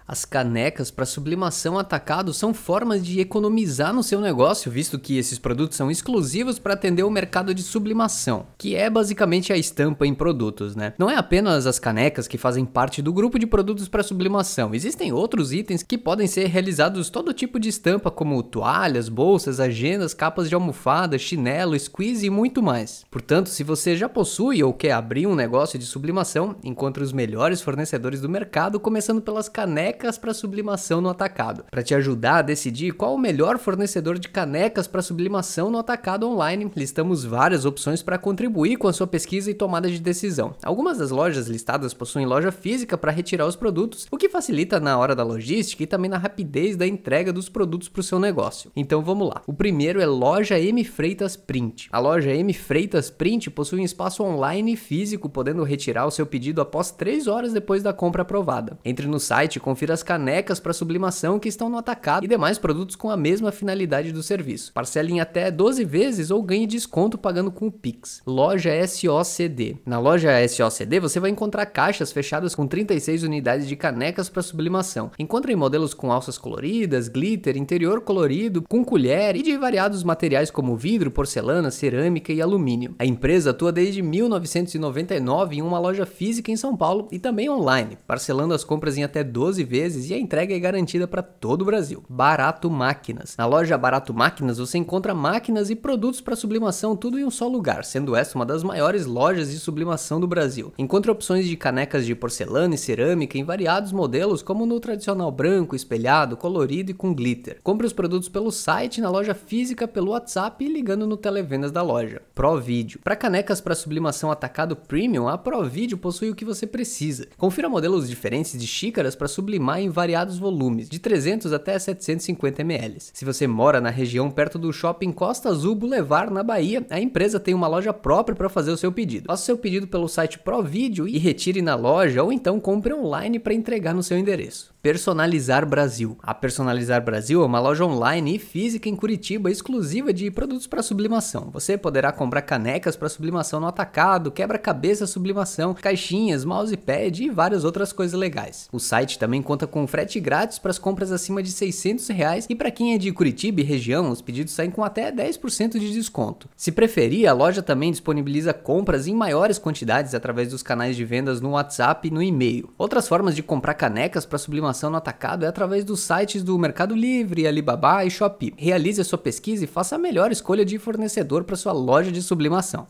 As canecas para sublimação atacado são formas de economizar no seu negócio, visto que esses produtos são exclusivos para atender o mercado de sublimação, que é basicamente a estampa em produtos, né? Não é apenas as canecas que fazem parte do grupo de produtos para sublimação, existem outros itens que podem ser realizados todo tipo de estampa, como toalhas, bolsas, agendas, capas de almofada, chinelo, squeeze e muito mais. Portanto, se você já possui ou quer abrir um negócio de sublimação, encontre os melhores fornecedores do mercado, começando pelas canecas para sublimação no atacado. Para te ajudar a decidir qual o melhor fornecedor de canecas para sublimação no atacado online, listamos várias opções para contribuir com a sua pesquisa e tomada de decisão. Algumas das lojas listadas possuem loja física para retirar os produtos, o que facilita na hora da logística e também na rapidez da entrega dos produtos para o seu negócio. Então vamos lá. O primeiro é Loja M Freitas Print. A loja M Freitas Print possui um espaço online e físico, podendo retirar o seu pedido após 3 horas depois da compra aprovada. Entre no site e confira as canecas para sublimação que estão no atacado e demais produtos com a mesma finalidade do serviço. Parcele em até 12 vezes ou ganhe desconto pagando com o Pix. Loja SOCD. Na loja SOCD você vai encontrar caixas fechadas com 36 unidades de canecas para sublimação. Encontre modelos com alças coloridas, glitter, interior colorido, com colher e de variados materiais como vidro, porcelana, cerâmica e alumínio. A empresa atua desde 1999 em uma loja física em São Paulo e também online, parcelando as compras em até 12 vezes e a entrega é garantida para todo o Brasil. Barato Máquinas. Na loja Barato Máquinas você encontra máquinas e produtos para sublimação tudo em um só lugar, sendo essa uma das maiores lojas de sublimação do Brasil. Encontre opções de canecas de porcelana e cerâmica em variados modelos, como no tradicional branco, espelhado, colorido e com glitter. Compre os produtos pelo site, na loja física, pelo WhatsApp e ligando no televendas da loja. ProVideo. Para canecas para sublimação atacado premium, a ProVideo possui o que você precisa. Confira modelos diferentes de xícaras para sublimar em variados volumes, de 300 até 750 ml. Se você mora na região perto do Shopping Costa Azul Boulevard, na Bahia, a empresa tem uma loja própria para fazer o seu pedido. Faça o seu pedido pelo site ProVideo e retire na loja ou então compre online para entregar no seu endereço. Personalizar Brasil. A Personalizar Brasil é uma loja online e física em Curitiba exclusiva de produtos para sublimação. Você poderá comprar canecas para sublimação no atacado, quebra-cabeça sublimação, caixinhas, mousepad e várias outras coisas legais. O site também conta com frete grátis para as compras acima de R$600 e para quem é de Curitiba e região, os pedidos saem com até 10% de desconto. Se preferir, a loja também disponibiliza compras em maiores quantidades através dos canais de vendas no WhatsApp e no e-mail. Outras formas de comprar canecas para sublimação no atacado é através dos sites do Mercado Livre, Alibaba e Shopee. Realize a sua pesquisa e faça a melhor escolha de fornecedor para sua loja de sublimação.